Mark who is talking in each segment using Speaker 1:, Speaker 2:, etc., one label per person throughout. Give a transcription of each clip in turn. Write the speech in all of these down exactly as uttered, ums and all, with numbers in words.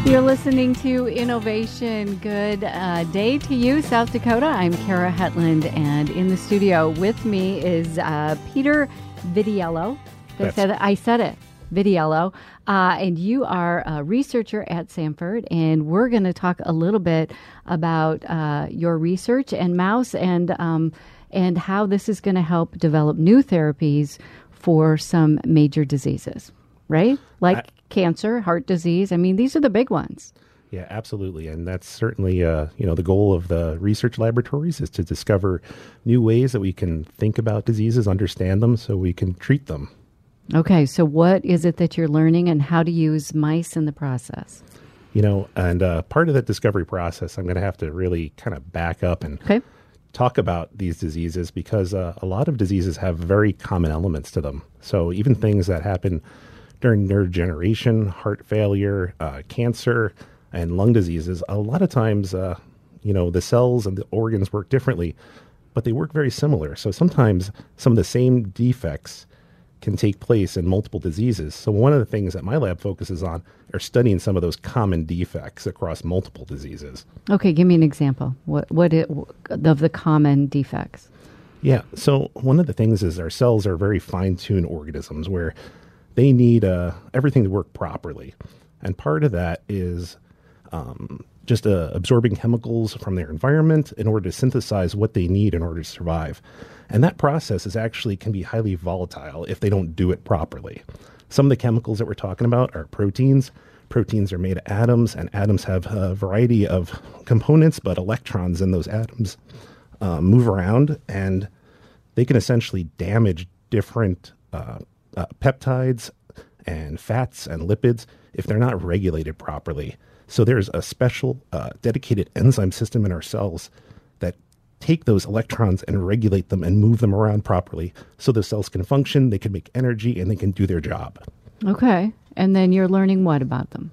Speaker 1: You're listening to Innovation. Good uh, day to you, South Dakota. I'm Kara Hetland, and in the studio with me is uh, Peter Vitiello. Did I say that? I said it, Vitiello. Uh, and you are a researcher at Sanford, and we're going to talk a little bit about uh, your research and mouse and um, and how this is going to help develop new therapies for some major diseases, right? Like I- cancer, heart disease. I mean, these are the big ones.
Speaker 2: Yeah, absolutely. And that's certainly, uh, you know, the goal of the research laboratories is to discover new ways that we can think about diseases, understand them, so we can treat them.
Speaker 1: Okay, so what is it that you're learning and how to use mice in the process?
Speaker 2: You know, and uh, part of that discovery process, I'm going to have to really kind of back up and
Speaker 1: okay.
Speaker 2: talk about these diseases because uh, a lot of diseases have very common elements to them. So even things that happen during neurodegeneration, heart failure, uh, cancer, and lung diseases, a lot of times, uh, you know, the cells and the organs work differently, but they work very similar. So sometimes some of the same defects can take place in multiple diseases. So one of the things that my lab focuses on are studying some of those common defects across multiple diseases.
Speaker 1: Okay, give me an example. What what it, of the common defects?
Speaker 2: Yeah, so one of the things is our cells are very fine-tuned organisms where they need uh, everything to work properly. And part of that is um, just uh, absorbing chemicals from their environment in order to synthesize what they need in order to survive. And that process is actually can be highly volatile if they don't do it properly. Some of the chemicals that we're talking about are proteins. Proteins are made of atoms, and atoms have a variety of components, but electrons in those atoms uh, move around, and they can essentially damage different uh, Uh, peptides and fats and lipids if they're not regulated properly. So there's a special uh, dedicated enzyme system in our cells that take those electrons and regulate them and move them around properly so the cells can function, they can make energy, and they can do their job.
Speaker 1: Okay. And then you're learning what about them?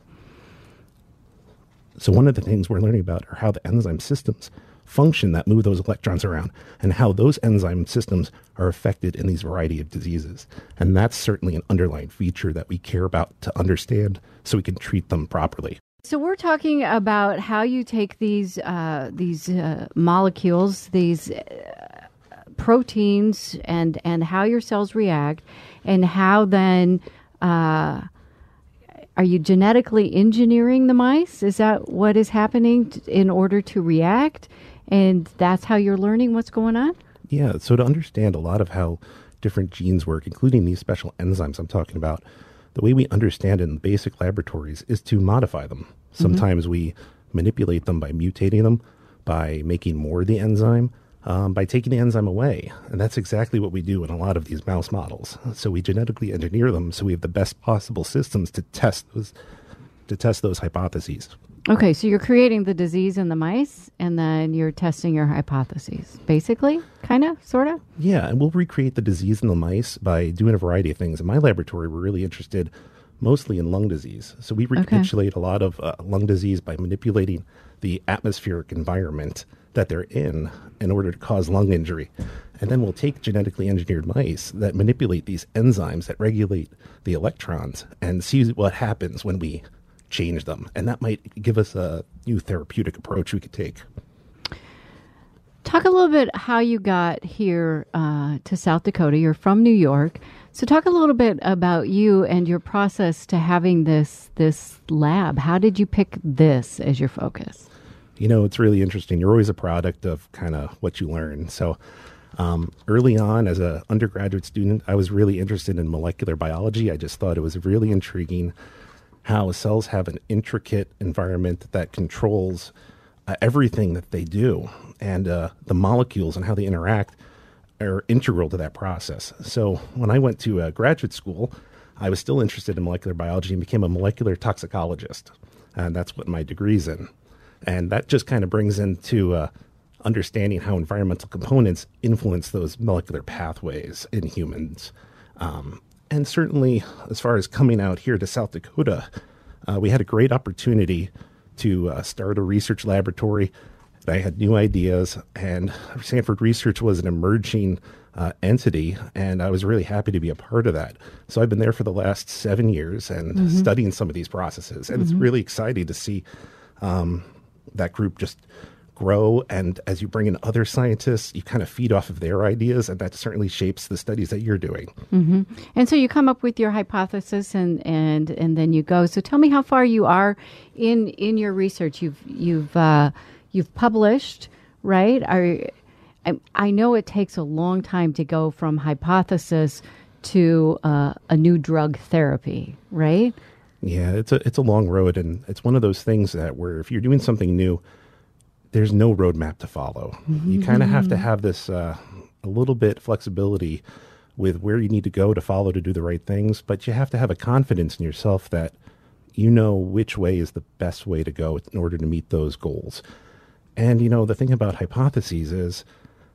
Speaker 2: So one of the things we're learning about are how the enzyme systems function that move those electrons around and how those enzyme systems are affected in these variety of diseases. And that's certainly an underlying feature that we care about to understand so we can treat them properly.
Speaker 1: So we're talking about how you take these uh, these uh, molecules, these uh, proteins, and, and how your cells react, and how then uh, are you genetically engineering the mice? Is that what is happening t- in order to react? And that's how you're learning what's going on?
Speaker 2: Yeah, so to understand a lot of how different genes work, including these special enzymes I'm talking about, the way we understand it in the basic laboratories is to modify them. Sometimes mm-hmm. we manipulate them by mutating them, by making more of the enzyme, um, by taking the enzyme away. And that's exactly what we do in a lot of these mouse models. So we genetically engineer them so we have the best possible systems to test those, to test those hypotheses.
Speaker 1: Okay, so you're creating the disease in the mice, and then you're testing your hypotheses, basically, kind of, sort of?
Speaker 2: Yeah, and we'll recreate the disease in the mice by doing a variety of things. In my laboratory, we're really interested mostly in lung disease. So we recapitulate okay. a lot of uh, lung disease by manipulating the atmospheric environment that they're in in order to cause lung injury. And then we'll take genetically engineered mice that manipulate these enzymes that regulate the electrons and see what happens when we change them. And that might give us a new therapeutic approach we could take.
Speaker 1: Talk a little bit how you got here uh, to South Dakota. You're from New York. So talk a little bit about you and your process to having this this lab. How did you pick this as your focus?
Speaker 2: You know, it's really interesting. You're always a product of kind of what you learn. So um, early on as an undergraduate student, I was really interested in molecular biology. I just thought it was really intriguing how cells have an intricate environment that controls uh, everything that they do. And uh, the molecules and how they interact are integral to that process. So when I went to uh, graduate school, I was still interested in molecular biology and became a molecular toxicologist. And that's what my degree's in. And that just kind of brings into uh, understanding how environmental components influence those molecular pathways in humans. Um, And certainly, as far as coming out here to South Dakota, uh, we had a great opportunity to uh, start a research laboratory. I had new ideas, and Sanford Research was an emerging uh, entity, and I was really happy to be a part of that. So I've been there for the last seven years and mm-hmm. studying some of these processes, and mm-hmm. it's really exciting to see um, that group just grow. And as you bring in other scientists, you kind of feed off of their ideas, and that certainly shapes the studies that you're doing.
Speaker 1: Mm-hmm. And so you come up with your hypothesis, and, and, and then you go. So tell me how far you are in in your research. You've you've uh, you've published, right? Are I, I know it takes a long time to go from hypothesis to uh, a new drug therapy, right?
Speaker 2: Yeah, it's a it's a long road, and it's one of those things that where if you're doing something new, there's no roadmap to follow. Mm-hmm. You kind of have to have this uh, a little bit flexibility with where you need to go to follow to do the right things, but you have to have a confidence in yourself that you know which way is the best way to go in order to meet those goals. And, you know, the thing about hypotheses is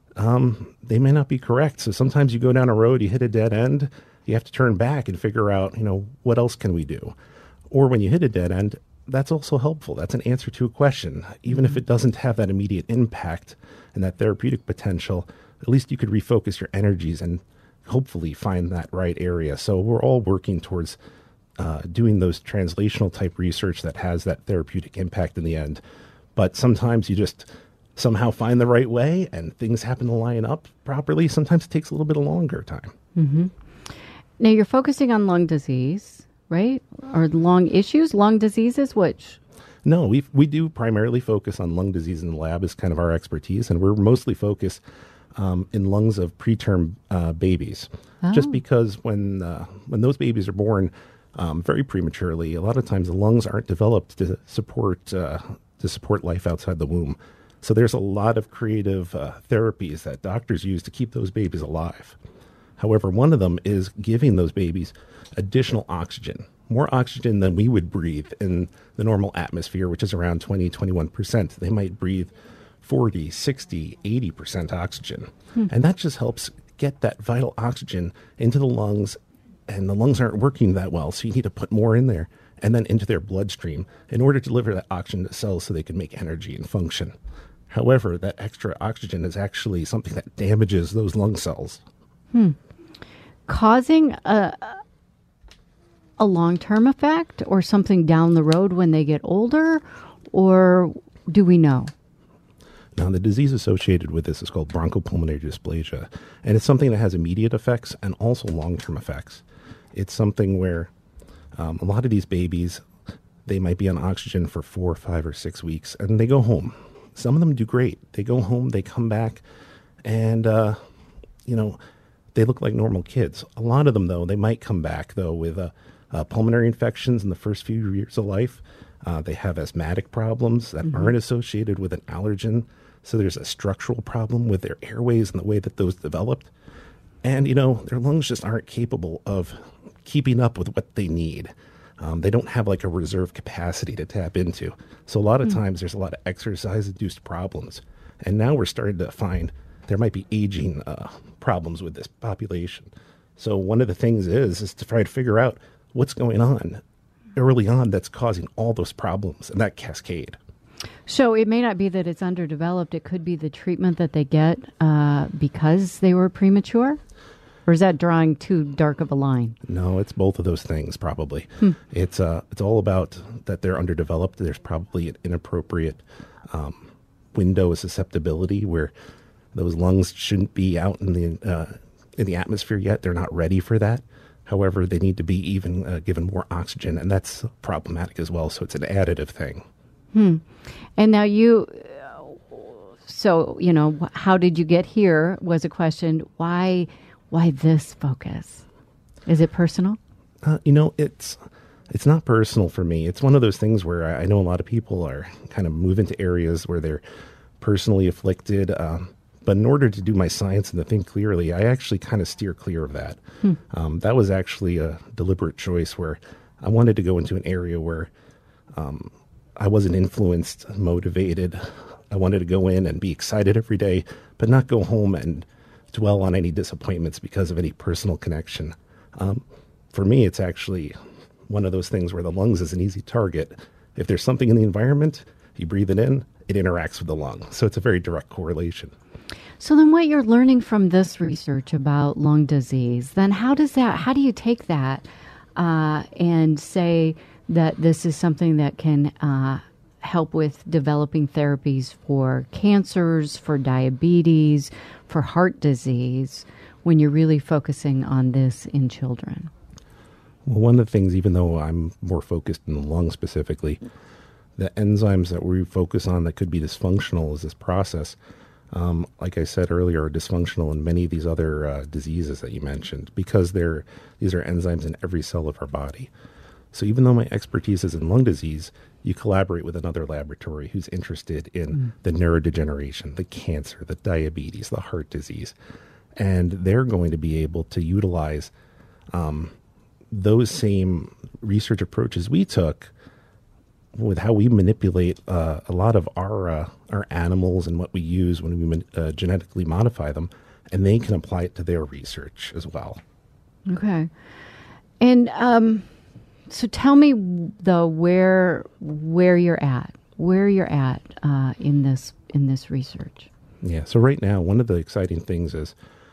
Speaker 2: um, they may not be correct. So sometimes you go down a road, you hit a dead end, you have to turn back and figure out, you know, what else can we do? Or when you hit a dead end, that's also helpful. That's an answer to a question. Even mm-hmm. if it doesn't have that immediate impact and that therapeutic potential, at least you could refocus your energies and hopefully find that right area. So we're all working towards uh, doing those translational type research that has that therapeutic impact in the end. But sometimes you just somehow find the right way and things happen to line up properly. Sometimes it takes a little bit of longer time.
Speaker 1: Mm-hmm. Now you're focusing on lung disease, right? Or lung issues, lung diseases, which?
Speaker 2: No, we we do primarily focus on lung disease in the lab as kind of our expertise, and we're mostly focused um, in lungs of preterm uh, babies. Oh. Just because when uh, when those babies are born um, very prematurely, a lot of times the lungs aren't developed to support uh, to support life outside the womb. So there's a lot of creative uh, therapies that doctors use to keep those babies alive. However, one of them is giving those babies additional oxygen, more oxygen than we would breathe in the normal atmosphere, which is around twenty, twenty-one percent. They might breathe forty, sixty, eighty percent oxygen. Hmm. And that just helps get that vital oxygen into the lungs, and the lungs aren't working that well, so you need to put more in there and then into their bloodstream in order to deliver that oxygen to cells so they can make energy and function. However, that extra oxygen is actually something that damages those lung cells.
Speaker 1: Hmm. Causing a, a long-term effect or something down the road when they get older, or do we know?
Speaker 2: Now, the disease associated with this is called bronchopulmonary dysplasia, and it's something that has immediate effects and also long-term effects. It's something where um, a lot of these babies, they might be on oxygen for four, five, or six weeks, and they go home. Some of them do great. They go home, they come back, and, uh, you know, they look like normal kids. A lot of them, though, they might come back, though, with uh, uh, pulmonary infections in the first few years of life. Uh, they have asthmatic problems that mm-hmm. aren't associated with an allergen. So there's a structural problem with their airways and the way that those developed. And, you know, their lungs just aren't capable of keeping up with what they need. Um, they don't have like a reserve capacity to tap into. So a lot of mm-hmm. times there's a lot of exercise-induced problems. And now we're starting to find there might be aging uh, problems with this population. So one of the things is, is to try to figure out what's going on early on that's causing all those problems and that cascade.
Speaker 1: So it may not be that it's underdeveloped. It could be the treatment that they get uh, because they were premature? Or is that drawing too dark of a line?
Speaker 2: No, it's both of those things, probably.
Speaker 1: Hmm.
Speaker 2: It's uh, it's all about that they're underdeveloped. There's probably an inappropriate um, window of susceptibility where those lungs shouldn't be out in the uh, in the atmosphere yet. They're not ready for that. However, they need to be even uh, given more oxygen, and that's problematic as well. So it's an additive thing.
Speaker 1: Hmm. And now you, so, you know, how did you get here was a question. Why, why this focus? Is it personal?
Speaker 2: Uh, you know, it's it's not personal for me. It's one of those things where I, I know a lot of people are kind of move into areas where they're personally afflicted. Um, but in order to do my science and to think clearly, I actually kind of steer clear of that. Hmm. Um, that was actually a deliberate choice where I wanted to go into an area where um, I wasn't influenced, motivated. I wanted to go in and be excited every day, but not go home and dwell on any disappointments because of any personal connection. Um, for me, it's actually one of those things where the lungs is an easy target. If there's something in the environment, you breathe it in, it interacts with the lung. So it's a very direct correlation.
Speaker 1: So then what you're learning from this research about lung disease, then how does that, how do you take that uh, and say that this is something that can uh, help with developing therapies for cancers, for diabetes, for heart disease, when you're really focusing on this in children?
Speaker 2: Well, one of the things, even though I'm more focused in the lung specifically, the enzymes that we focus on that could be dysfunctional is this process. Um, like I said earlier, are dysfunctional in many of these other uh, diseases that you mentioned because they're these are enzymes in every cell of our body. So even though my expertise is in lung disease, you collaborate with another laboratory who's interested in mm. the neurodegeneration, the cancer, the diabetes, the heart disease. And they're going to be able to utilize um, those same research approaches we took with how we manipulate uh, a lot of our uh, our animals and what we use when we uh, genetically modify them, and they can apply it to their research as well.
Speaker 1: Okay. And um, so tell me, though, where where you're at, where you're at uh, in this in this research.
Speaker 2: Yeah. So right now, one of the exciting things is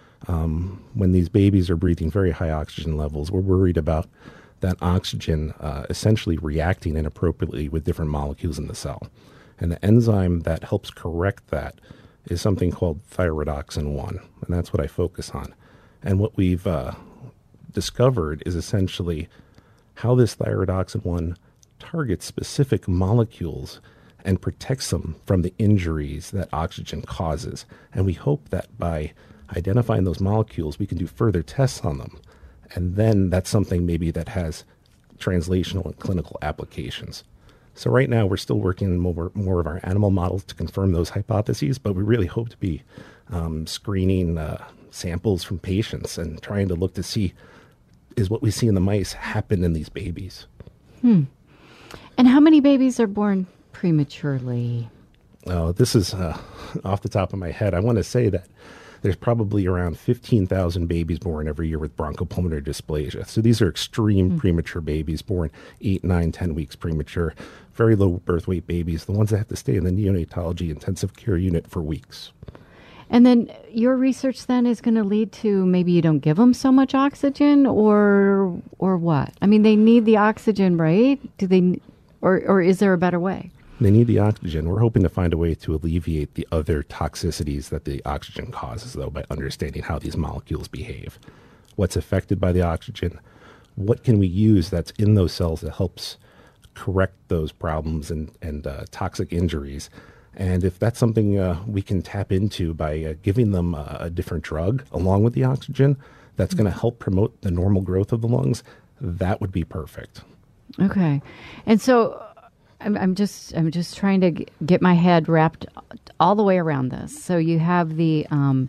Speaker 2: um, when these babies are breathing very high oxygen levels, we're worried about that oxygen uh, essentially reacting inappropriately with different molecules in the cell. And the enzyme that helps correct that is something called thyrodoxin one, and that's what I focus on. And what we've uh, discovered is essentially how this thyrodoxin one targets specific molecules and protects them from the injuries that oxygen causes. And we hope that by identifying those molecules, we can do further tests on them. And then that's something maybe that has translational and clinical applications. So right now we're still working more, more of our animal models to confirm those hypotheses, but we really hope to be um, screening uh, samples from patients and trying to look to see, is what we see in the mice happen in these babies.
Speaker 1: Hmm. And how many babies are born prematurely?
Speaker 2: Oh, this is uh, off the top of my head. I want to say that there's probably around fifteen thousand babies born every year with bronchopulmonary dysplasia. So these are extreme mm. premature babies born eight, nine, ten weeks premature, very low birth weight babies, the ones that have to stay in the neonatology intensive care unit for weeks.
Speaker 1: And then your research then is going to lead to maybe you don't give them so much oxygen or or what? I mean, they need the oxygen, right? Do they, or or is there a better way?
Speaker 2: They need the oxygen. We're hoping to find a way to alleviate the other toxicities that the oxygen causes, though, by understanding how these molecules behave. What's affected by the oxygen? What can we use that's in those cells that helps correct those problems and, and uh, toxic injuries? And if that's something uh, we can tap into by uh, giving them a, a different drug along with the oxygen that's going to help promote the normal growth of the lungs, that would be perfect.
Speaker 1: Okay. And so I'm, I'm just I'm just trying to g- get my head wrapped all the way around this. So you have the um,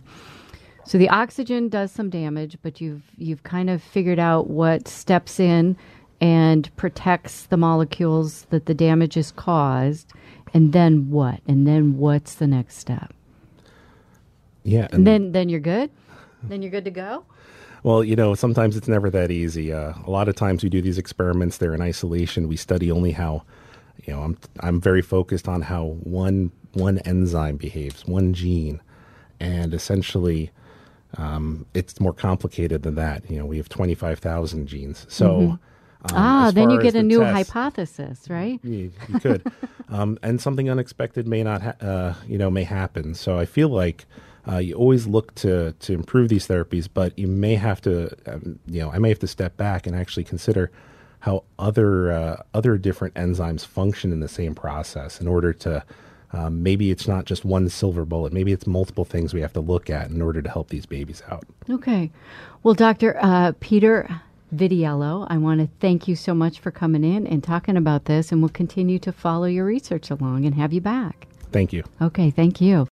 Speaker 1: so the oxygen does some damage, but you've you've kind of figured out what steps in and protects the molecules that the damage is caused. And then what? And then what's the next step?
Speaker 2: Yeah, and,
Speaker 1: and then then you're good. Then you're good to go.
Speaker 2: Well, you know, sometimes it's never that easy. Uh, a lot of times we do these experiments. They're in isolation. We study only how. You know, I'm I'm very focused on how one one enzyme behaves, one gene, and essentially, um, it's more complicated than that. You know, we have twenty-five thousand genes, so
Speaker 1: mm-hmm. um, ah, then you get a new tests, hypothesis, right?
Speaker 2: You, you could, um, and something unexpected may not, ha- uh, you know, may happen. So I feel like uh, you always look to to improve these therapies, but you may have to, um, you know, I may have to step back and actually consider how other uh, other different enzymes function in the same process in order to um, maybe it's not just one silver bullet. Maybe it's multiple things we have to look at in order to help these babies out.
Speaker 1: Okay. Well, Doctor Uh, Peter Vitiello, I want to thank you so much for coming in and talking about this, and we'll continue to follow your research along and have you back.
Speaker 2: Thank you.
Speaker 1: Okay. Thank you.